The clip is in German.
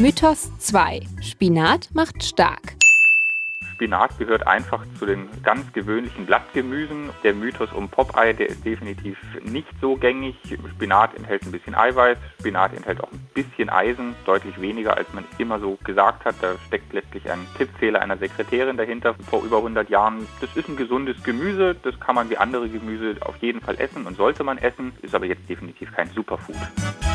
Mythos 2. Spinat macht stark. Spinat gehört einfach zu den ganz gewöhnlichen Blattgemüsen. Der Mythos um Popeye, der ist definitiv nicht so gängig. Spinat enthält ein bisschen Eiweiß, Spinat enthält auch ein bisschen Eisen, deutlich weniger, als man immer so gesagt hat. Da steckt letztlich ein Tippfehler einer Sekretärin dahinter vor über 100 Jahren. Das ist ein gesundes Gemüse, das kann man wie andere Gemüse auf jeden Fall essen und sollte man essen, ist aber jetzt definitiv kein Superfood.